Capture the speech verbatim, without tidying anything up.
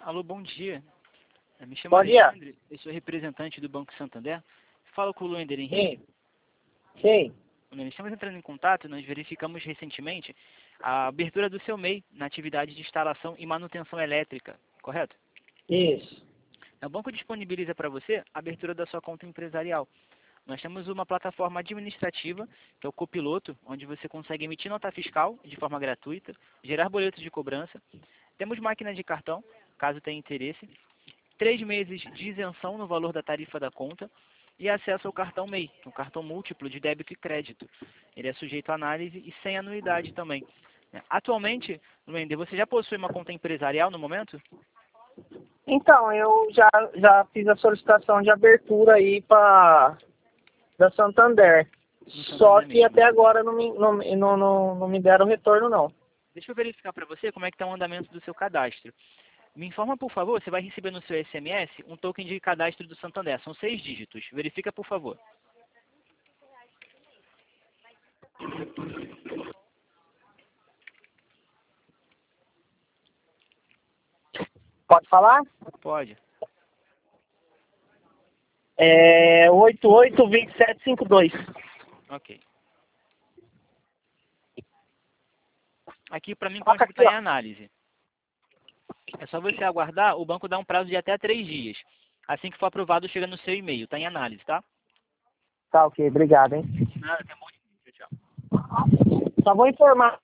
Alô, bom dia. Eu me chamo Bom dia. Alexandre, eu sou representante do Banco Santander. Falo com o Luender Henrique. Sim. Sim. Nós estamos entrando em contato, nós verificamos recentemente a abertura do seu M E I na atividade de instalação e manutenção elétrica, correto? Isso. O banco disponibiliza para você a abertura da sua conta empresarial. Nós temos uma plataforma administrativa, que é o Copiloto, onde você consegue emitir nota fiscal de forma gratuita, gerar boletos de cobrança. Temos máquina de cartão, caso tenha interesse. Três meses de isenção no valor da tarifa da conta e acesso ao cartão M E I, que é um cartão múltiplo de débito e crédito. Ele é sujeito a análise e sem anuidade também. Atualmente, Luender, você já possui uma conta empresarial no momento? Então, eu já, já fiz a solicitação de abertura aí para da Santander. Santander Só que mesmo. até agora não me, não, não, não, não me deram retorno, não. Deixa eu verificar para você como é que está o andamento do seu cadastro. Me informa, por favor, você vai receber no seu S M S um token de cadastro do Santander. São seis dígitos. Verifica, por favor. Pode falar? Pode. É oito oito dois sete cinco dois. Ok. Aqui, para mim, Coloca consta que está aqui, em ó. análise. É só você aguardar, o banco dá um prazo de até três dias. Assim que for aprovado, chega no seu e-mail. Está em análise, tá? Tá, ok. Obrigado, hein. Nada, tem um bom dia. Tchau, tchau. Só vou informar